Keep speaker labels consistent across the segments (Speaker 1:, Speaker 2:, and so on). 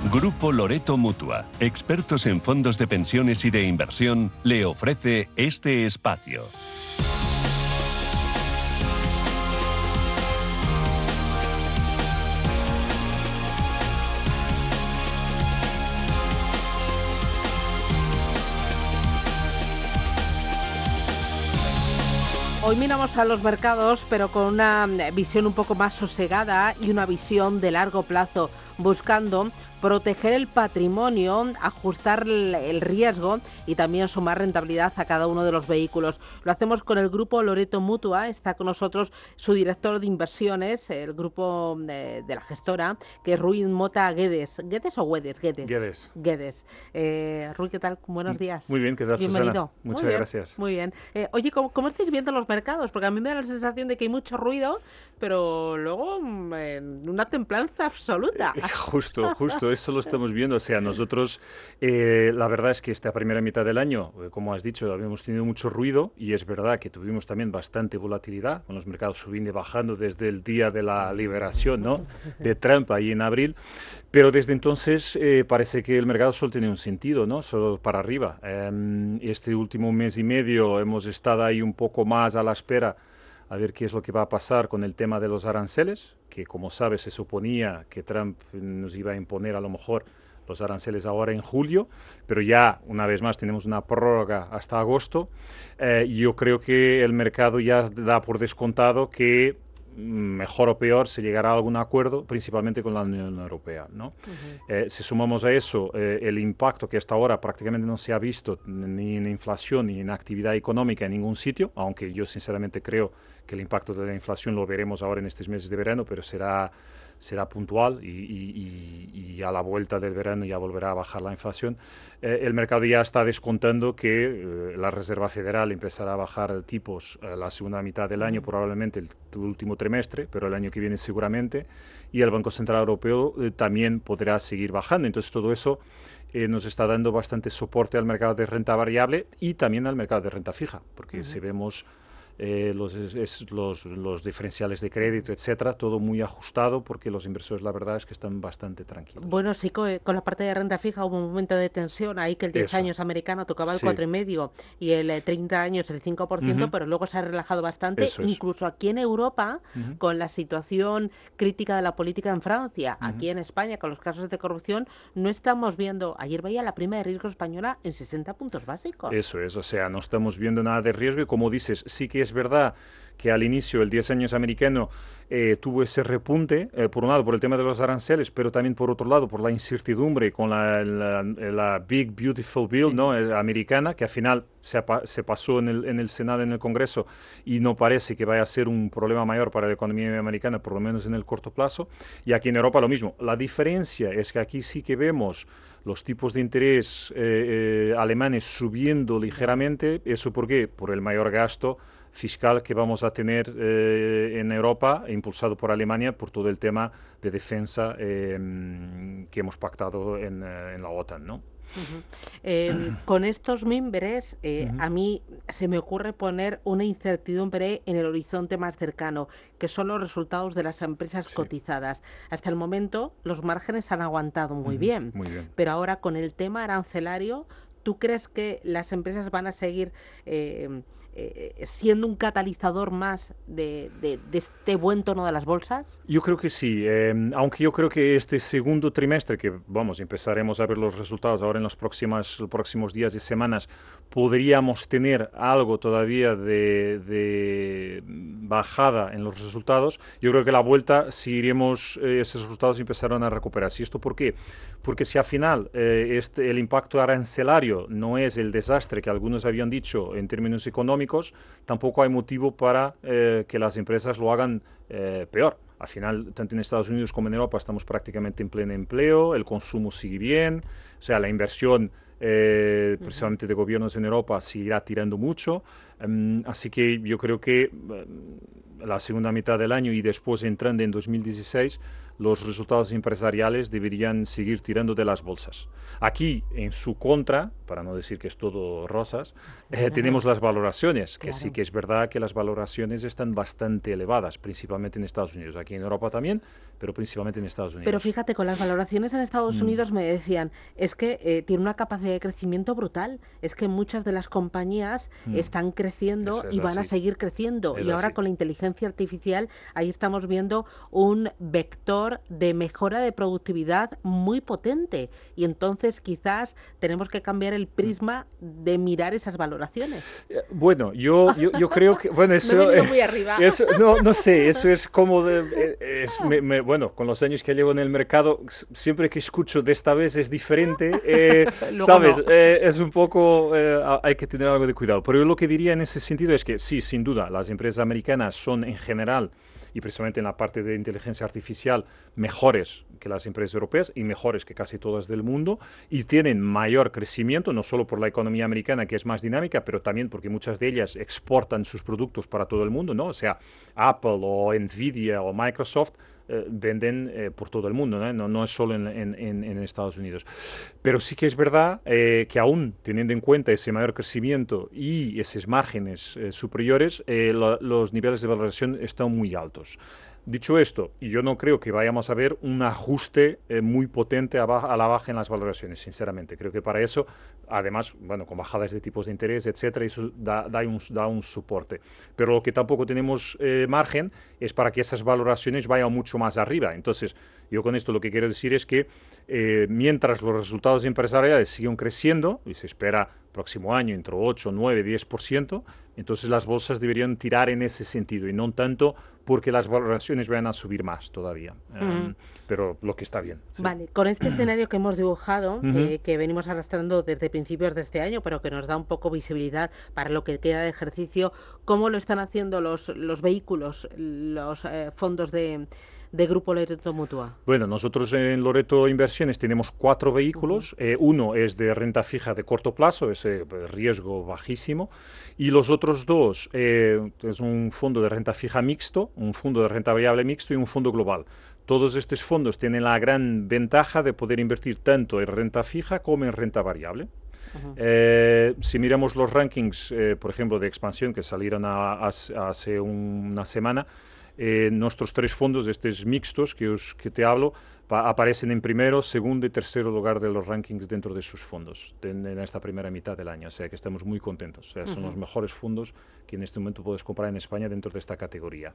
Speaker 1: Grupo Loreto Mutua, expertos en fondos de pensiones y de inversión, le ofrece este espacio.
Speaker 2: Hoy miramos a los mercados, pero con una visión un poco más sosegada y una visión de largo plazo, buscando proteger el patrimonio, ajustar el riesgo y también sumar rentabilidad a cada uno de los vehículos. Lo hacemos con el Grupo Loreto Mutua. Está con nosotros su director de inversiones, el grupo de la gestora, que es Rui Mota Guedes. ¿Guedes o Guedes?
Speaker 3: Guedes.
Speaker 2: Guedes. Rui, ¿qué tal? Buenos días.
Speaker 3: Muy bien, ¿qué tal,
Speaker 2: Bienvenido.
Speaker 3: Susana? Muchas gracias.
Speaker 2: Muy bien. Oye, ¿cómo estáis viendo los mercados? Porque a mí me da la sensación de que hay mucho ruido, pero luego una templanza absoluta.
Speaker 3: Justo, eso lo estamos viendo. O sea, nosotros, la verdad es que esta primera mitad del año, como has dicho, habíamos tenido mucho ruido y es verdad que tuvimos también bastante volatilidad, con los mercados subiendo y bajando desde el día de la liberación, ¿no?, de Trump ahí en abril. Pero desde entonces parece que el mercado solo tiene un sentido, ¿no?, solo para arriba. Este último mes y medio hemos estado ahí un poco más a la espera a ver qué es lo que va a pasar con el tema de los aranceles, que como sabes se suponía que Trump nos iba a imponer a lo mejor los aranceles ahora en julio, pero ya una vez más tenemos una prórroga hasta agosto. Yo creo que el mercado ya da por descontado que mejor o peor se llegará a algún acuerdo, principalmente con la Unión Europea, ¿no? Si sumamos a eso el impacto que hasta ahora prácticamente no se ha visto ni en inflación ni en actividad económica en ningún sitio, aunque yo sinceramente creo que el impacto de la inflación lo veremos ahora en estos meses de verano, pero será puntual y a la vuelta del verano ya volverá a bajar la inflación. El mercado ya está descontando que la Reserva Federal empezará a bajar tipos la segunda mitad del año, probablemente el último trimestre, pero el año que viene seguramente, y el Banco Central Europeo también podrá seguir bajando. Entonces todo eso nos está dando bastante soporte al mercado de renta variable y también al mercado de renta fija, porque si vemos los diferenciales de crédito, etcétera, todo muy ajustado porque los inversores la verdad es que están bastante tranquilos.
Speaker 2: Bueno, sí, con la parte de renta fija hubo un momento de tensión ahí que el 10 años americano tocaba el 4,5 y el 30 años el 5%, pero luego se ha relajado bastante, incluso aquí en Europa, con la situación crítica de la política en Francia, aquí en España, con los casos de corrupción, no estamos viendo, ayer veía la prima de riesgo española en 60 puntos básicos.
Speaker 3: Eso es, o sea, no estamos viendo nada de riesgo y como dices, sí que es verdad que al inicio el 10 años americano tuvo ese repunte, por un lado por el tema de los aranceles, pero también por otro lado por la incertidumbre con la Big Beautiful Bill, ¿no?, americana, que al final se pasó en el Senado, en el Congreso, y no parece que vaya a ser un problema mayor para la economía americana, por lo menos en el corto plazo. Y aquí en Europa lo mismo. La diferencia es que aquí sí que vemos los tipos de interés alemanes subiendo ligeramente. ¿Eso por qué? Por el mayor gasto fiscal que vamos a tener en Europa, impulsado por Alemania, por todo el tema de defensa que hemos pactado en la OTAN, ¿no?
Speaker 2: Con estos mimbres, a mí se me ocurre poner una incertidumbre en el horizonte más cercano, que son los resultados de las empresas cotizadas. Hasta el momento los márgenes han aguantado muy bien, pero ahora con el tema arancelario, ¿tú crees que las empresas van a seguir siendo un catalizador más de este buen tono de las bolsas?
Speaker 3: Yo creo que sí, aunque yo creo que este segundo trimestre, que empezaremos a ver los resultados ahora en los próximos días y semanas, podríamos tener algo todavía de bajada en los resultados. Yo creo que la vuelta, si iremos, esos resultados empezarán a recuperarse. ¿Y esto por qué? Porque si al final el impacto arancelario no es el desastre que algunos habían dicho en términos económicos, tampoco hay motivo para que las empresas lo hagan peor. Al final, tanto en Estados Unidos como en Europa estamos prácticamente en pleno empleo, el consumo sigue bien, o sea, la inversión precisamente de gobiernos en Europa seguirá tirando mucho, así que yo creo que la segunda mitad del año y después entrando en 2016, los resultados empresariales deberían seguir tirando de las bolsas. Aquí, en su contra, para no decir que es todo rosas, tenemos las valoraciones, que sí que es verdad que las valoraciones están bastante elevadas, principalmente en Estados Unidos. Aquí en Europa también, pero principalmente en Estados Unidos.
Speaker 2: Pero fíjate, con las valoraciones en Estados Unidos me decían, es que tiene una capacidad de crecimiento brutal, es que muchas de las compañías están creciendo y van a seguir creciendo. Y ahora con la inteligencia artificial, ahí estamos viendo un vector de mejora de productividad muy potente. Y entonces quizás tenemos que cambiar el prisma de mirar esas valoraciones.
Speaker 3: Bueno, yo creo que... Bueno, eso,
Speaker 2: me he venido muy arriba.
Speaker 3: Eso, no sé, eso es como... bueno, con los años que llevo en el mercado, siempre que escucho de esta vez es diferente, ¿sabes? No. Es un poco... hay que tener algo de cuidado. Pero yo lo que diría en ese sentido es que sí, sin duda, las empresas americanas son en general, y precisamente en la parte de inteligencia artificial, mejores que las empresas europeas y mejores que casi todas del mundo, y tienen mayor crecimiento, no solo por la economía americana, que es más dinámica, pero también porque muchas de ellas exportan sus productos para todo el mundo, ¿no? O sea, Apple o Nvidia o Microsoft venden por todo el mundo, ¿no? No es solo en Estados Unidos. Pero sí que es verdad que aún teniendo en cuenta ese mayor crecimiento y esos márgenes superiores, los niveles de valoración están muy altos. Dicho esto, yo no creo que vayamos a ver un ajuste muy potente a la baja en las valoraciones, sinceramente. Creo que para eso, además, bueno, con bajadas de tipos de interés, etcétera, eso da un soporte. Pero lo que tampoco tenemos margen es para que esas valoraciones vayan mucho más arriba. Entonces, yo con esto lo que quiero decir es que mientras los resultados empresariales siguen creciendo, y se espera próximo año entre 8, 9, 10%, entonces las bolsas deberían tirar en ese sentido y no tanto porque las valoraciones vayan a subir más todavía. Pero lo que está bien. Sí.
Speaker 2: Vale, con este escenario que hemos dibujado, que venimos arrastrando desde principios de este año, pero que nos da un poco visibilidad para lo que queda de ejercicio, ¿cómo lo están haciendo los vehículos, los fondos de Grupo Loreto Mutua?
Speaker 3: Bueno, nosotros en Loreto Inversiones tenemos 4 vehículos. Uno es de renta fija de corto plazo, ese riesgo bajísimo. Y los otros 2 es un fondo de renta fija mixto, un fondo de renta variable mixto y un fondo global. Todos estos fondos tienen la gran ventaja de poder invertir tanto en renta fija como en renta variable. Si miramos los rankings, por ejemplo, de expansión que salieron hace una semana, nuestros 3 fondos, estos mixtos que te hablo, aparecen en primero, segundo y tercero lugar de los rankings dentro de sus fondos en esta primera mitad del año. O sea que estamos muy contentos. O sea, son los mejores fondos que en este momento puedes comprar en España dentro de esta categoría.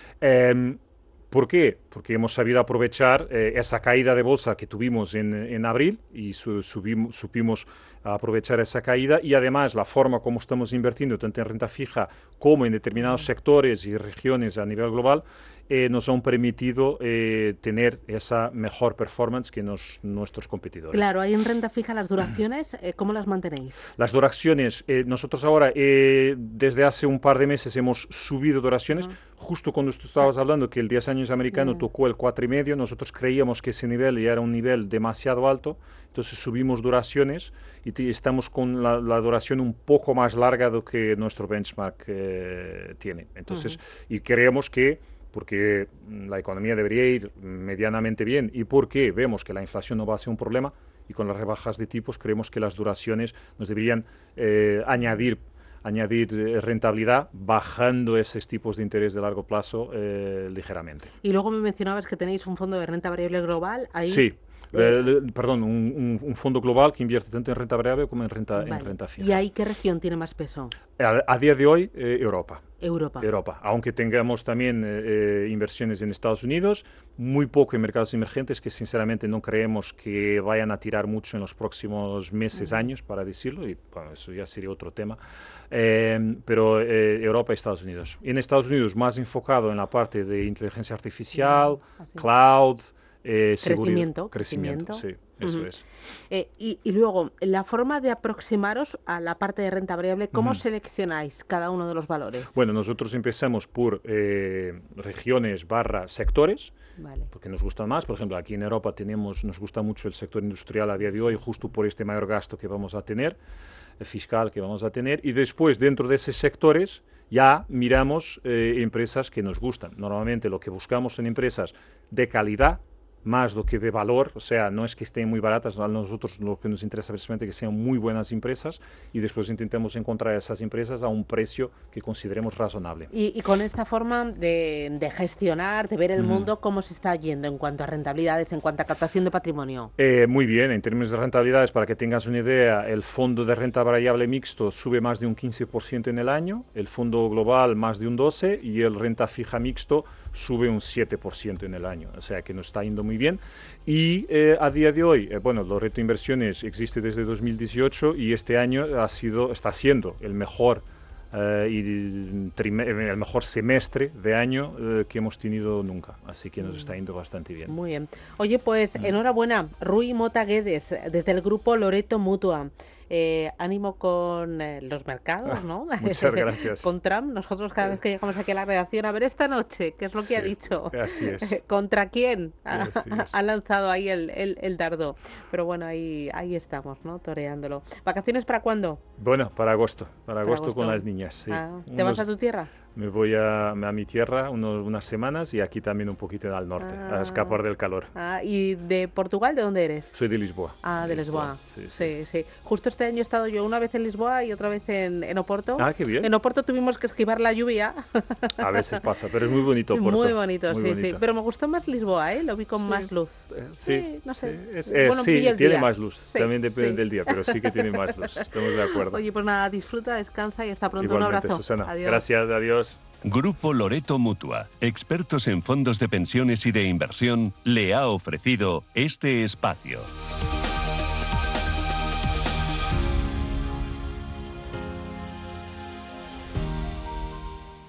Speaker 3: ¿Por qué? Porque hemos sabido aprovechar esa caída de bolsa que tuvimos en abril y supimos aprovechar esa caída, y además la forma como estamos invirtiendo tanto en renta fija como en determinados sectores y regiones a nivel global nos han permitido tener esa mejor performance que nuestros competidores.
Speaker 2: Claro, ahí en renta fija las duraciones, ¿cómo las mantenéis?
Speaker 3: Las duraciones, nosotros ahora desde hace un par de meses hemos subido duraciones, justo cuando tú estabas hablando que el 10 años americano tocó el 4,5, nosotros creíamos que ese nivel ya era un nivel demasiado alto, entonces subimos duraciones y estamos con la duración un poco más larga de lo que nuestro benchmark tiene. Entonces, y creemos que porque la economía debería ir medianamente bien y porque vemos que la inflación no va a ser un problema, y con las rebajas de tipos creemos que las duraciones nos deberían añadir rentabilidad bajando esos tipos de interés de largo plazo ligeramente.
Speaker 2: Y luego me mencionabas que tenéis un fondo de renta variable global. Ahí,
Speaker 3: sí. Perdón, un fondo global que invierte tanto en renta variable como en renta fija.
Speaker 2: ¿Y ahí qué región tiene más peso?
Speaker 3: A día de hoy, Europa.
Speaker 2: Europa.
Speaker 3: Aunque tengamos también inversiones en Estados Unidos, muy poco en mercados emergentes que sinceramente no creemos que vayan a tirar mucho en los próximos meses, años, para decirlo, y bueno, eso ya sería otro tema. Pero Europa y Estados Unidos. Y en Estados Unidos más enfocado en la parte de inteligencia artificial, cloud,
Speaker 2: crecimiento,
Speaker 3: sí, eso es.
Speaker 2: Y luego, la forma de aproximaros a la parte de renta variable, ¿cómo seleccionáis cada uno de los valores?
Speaker 3: Bueno, nosotros empezamos por regiones / sectores, porque nos gustan más. Por ejemplo, aquí en Europa nos gusta mucho el sector industrial a día de hoy, justo por este mayor gasto que vamos a tener, fiscal que vamos a tener, y después dentro de esos sectores ya miramos empresas que nos gustan. Normalmente lo que buscamos son empresas de calidad, más do que de valor, o sea, no es que estén muy baratas, a nosotros lo que nos interesa precisamente que sean muy buenas empresas y después intentemos encontrar esas empresas a un precio que consideremos razonable.
Speaker 2: Y con esta forma de gestionar, de ver el mundo, ¿cómo se está yendo en cuanto a rentabilidades, en cuanto a captación de patrimonio?
Speaker 3: Muy bien, en términos de rentabilidades, para que tengas una idea, el fondo de renta variable mixto sube más de un 15% en el año, el fondo global más de un 12% y el renta fija mixto sube un 7% en el año, o sea que nos está yendo muy bien. Y a día de hoy, bueno, Loreto Inversiones existe desde 2018 y este año está siendo el mejor el mejor semestre de año que hemos tenido nunca, así que nos está yendo bastante bien.
Speaker 2: Muy bien. Oye, pues enhorabuena, Rui Mota Guedes, desde el grupo Loreto Mutua. Ánimo con los mercados, ¿no?
Speaker 3: Muchas gracias.
Speaker 2: Con Trump, nosotros cada vez que llegamos aquí a la redacción, a ver esta noche, ¿qué es lo que ha dicho?
Speaker 3: Así es.
Speaker 2: ¿Contra quién ha lanzado ahí el dardo? Pero bueno, ahí estamos, ¿no? Toreándolo. ¿Vacaciones para cuándo?
Speaker 3: Bueno, para agosto con las niñas, sí.
Speaker 2: ¿Te vas a tu tierra?
Speaker 3: Me voy a mi tierra unas semanas y aquí también un poquito al norte, a escapar del calor.
Speaker 2: ¿Y de Portugal de dónde eres?
Speaker 3: Soy de Lisboa.
Speaker 2: De Lisboa.
Speaker 3: Sí.
Speaker 2: Justo este año he estado yo una vez en Lisboa y otra vez en Oporto.
Speaker 3: Qué bien.
Speaker 2: En Oporto tuvimos que esquivar la lluvia.
Speaker 3: A veces pasa, pero es muy bonito Oporto.
Speaker 2: Muy bonito, sí. Pero me gustó más Lisboa, lo vi con más luz.
Speaker 3: No sé.
Speaker 2: Sí,
Speaker 3: tiene más luz. También depende del día, pero sí que tiene más luz. Estamos de acuerdo.
Speaker 2: Oye, pues nada, disfruta, descansa y hasta pronto.
Speaker 3: Igualmente,
Speaker 2: un abrazo.
Speaker 3: Susana.
Speaker 2: Adiós.
Speaker 3: Gracias, adiós.
Speaker 1: Grupo Loreto Mutua, expertos en fondos de pensiones y de inversión, le ha ofrecido este espacio.